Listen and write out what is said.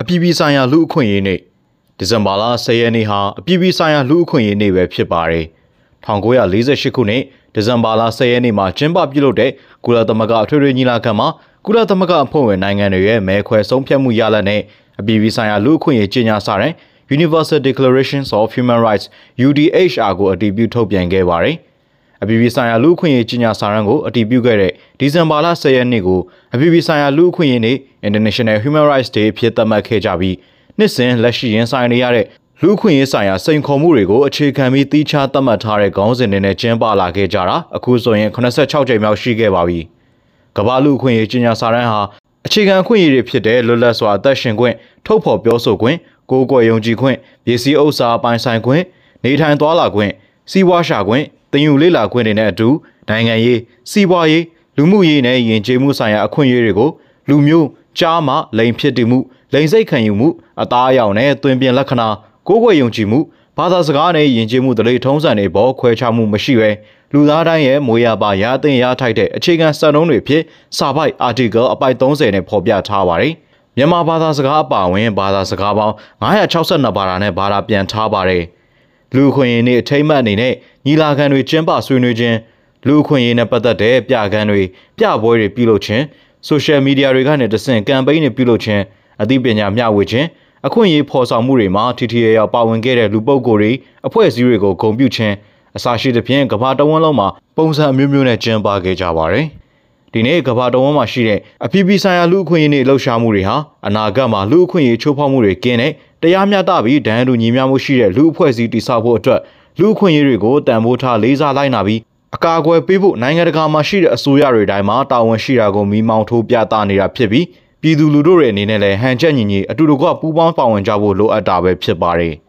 ပြည်ပြည်ဆိုင်ရာလူ့အခွင့်အရေးနေ့ဒီဇင်ဘာလ10ရက်နေ့ဟာအပြည်ပြည်ဆိုင်ရာလူ့အခွင့်အရေးနေ့ပဲဖြစ်ပါတယ်1948ခုနှစ်ဒီဇင်ဘာလ10ရက်နေ့မှာကျင်းပပြုလုပ်တဲ့ကုလသမဂ္ဂအထွေထွေညီလာခံမှာကုလသမဂ္ဂအဖွဲ့ဝင်နိုင်ငံတွေရဲ့မဲခွဲဆုံးဖြတ်မှုရလဒ်နဲ့အပြည်ပြည်ဆိုင်ရာလူ့အခွင့်အရေးကြေညာစာတမ်း Universal Declaration of Human Rights UDHR ကိုအတည်ပြုထုတ်ပြန်ခဲ့ပါတယ်အပြည်ပြည်ဆိုင်ရာလူ့အခွင့်အရေးကြေညာစာတမ်းကိုအတည်ပြုခဲ့တဲ့ဒီဇင်ဘာလ10ရက်နေ့ကိုအပြည်ပြည်ဆိုင်ရာလူ့အခွင့်အရေးနေ့ International Human Rights Day ဖြစ်သတ်မှတ်ခဲ့ကြပြီးနှစ်စဉ်လက်ရှိရင်ဆိုင်နေရတဲ့လူ့အခွင့်အရေးဆိုင်ရာစိန်ခေါ်မှုတွေကိုအခြေခံပြီးသီးခြားသတ်မှတ်ထားတဲ့ခေါင်းစဉ်တွေနဲ့ကျင်းပလာခဲ့ကြတာအခုဆိုရင်86ကြိမ်မြောက်ရှိခဲ့ပါပြီ။ကမ္ဘာလူ့အခွင့်အရေးကြေညာစာတမ်းဟာအခြေခံအခွင့်အရေးတွေဖြစ်တဲ့လွတ်လပ်စွာအသက်ရှင်ခွင့်ထုတ်ဖော်ပြောဆိုခွင့်ကိုယ်ကွယ်ယုံကြည်ခွင့်ရည်စည်းဥစ္စာပိုင်ဆိုင်ခွင့်နေထိုင်သွားလာခွင့်စီးပွားရှာခွင့်သင်ယူလေ့လာခွင့်တွေနဲ့အတူနိုင်ငံရေးစီးပွားရေးလူမှုရေးနဲ့ယဉ်ကျေးမှုဆိုင်ရာအခွင့်အရေးတွေကိုလူမျိုးကြားမှလိန်ဖြစ်တည်မှုလိန်စိတ်ခံယူမှုအသားအရောင်နဲ့သွင်ပြင်လက္ခဏာကိုယ်ကွယ်ယုံကြည်မှုဘာသာစကားနဲ့ယဉ်ကျေးမှုတလေထုံးစံတွေပေါ်ခွဲခြားမှုမရှိဘဲလူသားတိုင်းရဲ့မွေးရပါရအသင်ရထိုက်တဲ့အခြေခံစံနှုန်းတွေဖြစ်စာပိုက် article အပိုက်30နဲ့ဖော်ပြထားပါတယ်။မြန်မာဘာသာစကားအပါအဝင်ဘာသာစကားပေါင်း962ဘာသာနဲ့ဘာသာပြန်ထားပါတယ်။လူခွင့်ရေးနေ့အထိမ်းအမှတ်အနေနဲ့ညီလာခံတွေကျင်းပဆွေးနွေးခြင်းလူခွင့်ရေးနဲ့ပတ်သက်တဲ့ပြခန်းတွေပြပွဲတွေပြုလုပ်ခြင်းဆိုရှယ်မီဒီယာတွေကနေတဆင့်ကမ်ပိန်းတွေပြုလုပ်ခြင်းအသိပညာမျှဝေခြင်းအခွင့်အရေးဖော်ဆောင်မှုတွေမှာထိထိရောက်ပါဝင်ခဲ့တဲ့လူပုဂ္ဂိုလ်တွေအဖွဲ့အစည်းတွေကိုဂုဏ်ပြုခြင်းအစရှိသဖြင့်ကမ္ဘာတဝန်းလုံးမှာပုံစံအမျိုးမျိုးနဲ့ကျင်းပခဲ့ကြပါတယ်။ဒီနေ့ကမ္ဘာတဝန်းမှာရှိတဲ့အပြည်ပြည်ဆိုင်ရာလူ့အခွင့်အရေးနေ့လှုပ်ရှားမှုတွေဟာအနာဂတ်မှာလူ့အခွင့်အရေးချိုးဖောက်မှုတွေကင်းတဲ့တရားမျှတပြီးဒဏ်တူညီမျှမှုရှိတဲ့လူ့အဖွဲ့အစည်းတည်ဆောက်ဖို့အတွက်လူ့အခွင့်အရေးတွေကိုတန်ဖိုးထားလေးစားလိုက်နာပြီးအကာအကွယ်ပေးဖို့နိုင်ငံတကာမှာရှိတဲ့အစိုးရတွေတိုင်းမှာတာဝန်ရှိတာကိုမီးမောင်းထိုးပြသနေတာဖြစ်ပြီးပြည်သူလူထုတွေအနေနဲ့လည်းဟန်ချက်ညီညီအတူတကွပူးပေါင်းပါဝင်ကြဖို့လိုအပ်တာပဲဖြစ်ပါတယ်။